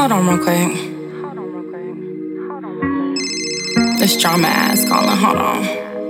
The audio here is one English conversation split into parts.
Hold on real quick. This drama ass calling. Hold on.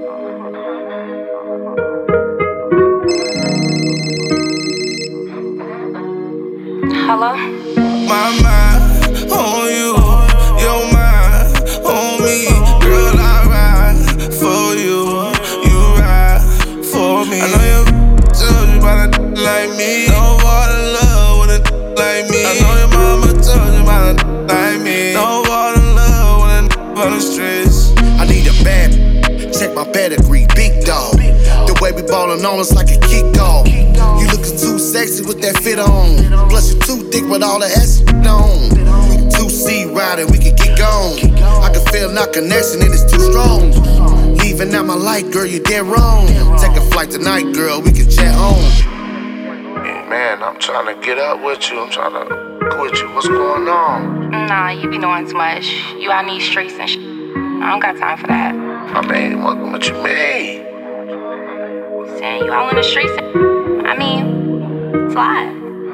Hello? My mind on you, your mind on me. Girl, I ride for you, you ride for me. I know you told you about a like me. Don't fall in love with a like me. I know your mama told you about a like me. Don't fall in love with a on the streets. I need a bad, check my pedigree, big dog. The way we ballin' on us like a kick dog. You lookin' too sexy with that fit on. Plus you too thick with all the ass on. We 2C riding, we can get gone. I can feel our connection and it's too strong. Leaving out my light, girl, you dead wrong. Take a flight tonight, girl, we can jet home. Yeah, man, I'm trying to get up with you. I'm trying to go with you. What's going on? Nah, you be doing too much. You out in these streets and I don't got time for that. I mean, what you mean? Saying you all in the streets. I mean, slide.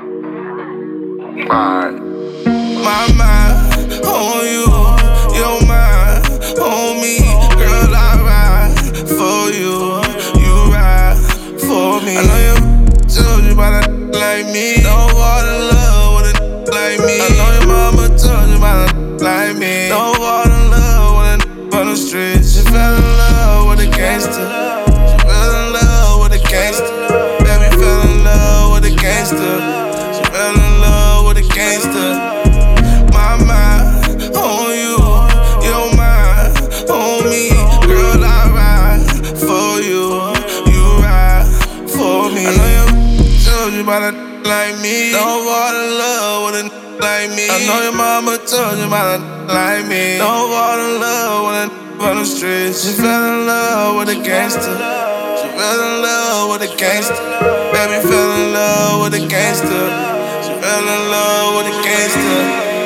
Alright. My mind on you, your mind on me. Girl, I ride for you, you ride for me. I know you told you about a like me. Don't fall in love with a like me. I know your mama told you about a like me. Don't fall in love with a on the streets. She fell in love with a gangster. She fell in love with a gangster. Baby fell in love with a gangster. She fell in love with a gangster. My mind on you, your mind on me. Girl, I ride for you, you ride for me. I know you told you about a like me. Don't fall in love with a like me. I know your mama told you about a like me. Don't fall in love with a on the streets. She fell in love with a gangster. She fell in love with a gangster. Baby fell in love with a gangster. She fell in love with a gangster.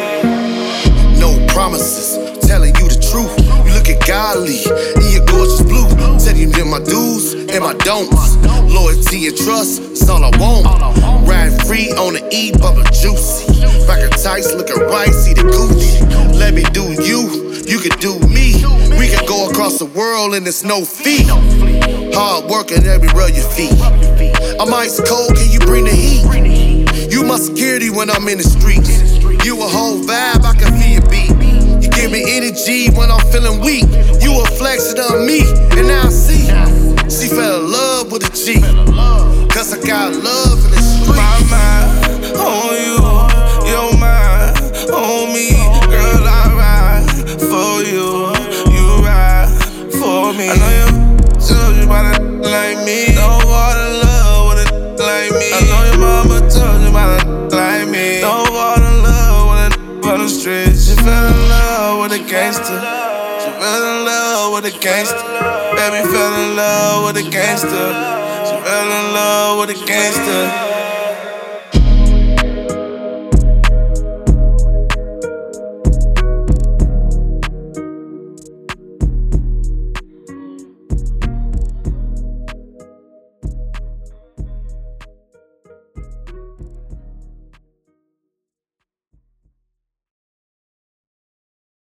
No promises, telling you the truth. You lookin' godly in your gorgeous blue. Tell you that my do's and my don'ts. Loyalty and trust, it's all I want. Riding free on the E, bubbling juicy. Rockin' tights, looking right, see the Gucci. Let me do you, you can do me. We can go across the world and it's no fee. Hard working everywhere your feet. I'm ice cold, can you bring the heat? You my security when I'm in the streets. You a whole vibe, I can feel your beat. You give me energy when I'm feeling weak. You a flexing on me, and now I see. She fell in love with a G. Cause I got love in the streets. My mind on you, your mind on me. Girl, I ride for you, you ride for me. I know you told you about a like me. Don't fall in love with a like me. I know your mama told you about a like me. Don't fall in love with a on the streets. She fell in love with a gangster. She fell in love with a gangster. Baby fell in love with a gangster. She fell in love with a gangster.